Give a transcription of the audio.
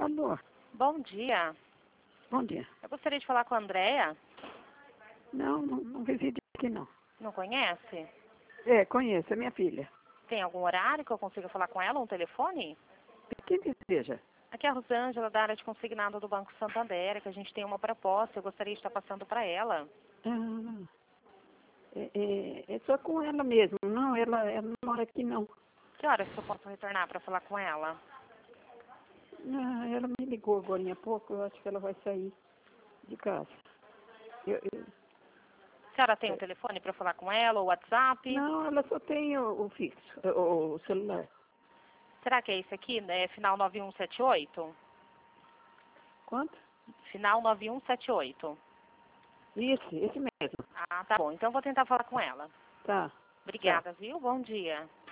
Alô, Bom dia. bom dia. Eu gostaria de falar com a Andréia. Não reside aqui não. Não conhece? É, conheço, é minha filha. Tem algum horário que eu consiga falar com ela, um telefone? Quem deseja? Aqui é a Rosângela, da área de consignado do Banco Santander, que a gente tem uma proposta, eu gostaria de estar passando para ela. Ah, é só com ela mesmo. Não, ela não mora aqui não. Que horas que eu posso retornar para falar com ela? Ah, ela me ligou agora há pouco, eu acho que ela vai sair de casa. A senhora tem um telefone para falar com ela, ou WhatsApp? Não, ela só tem o fixo, o celular. Será que é esse aqui, né? Final 9178? Quanto? Final 9178. Esse mesmo. Ah, tá bom. Então eu vou tentar falar com ela. Tá. Obrigada, viu? Bom dia.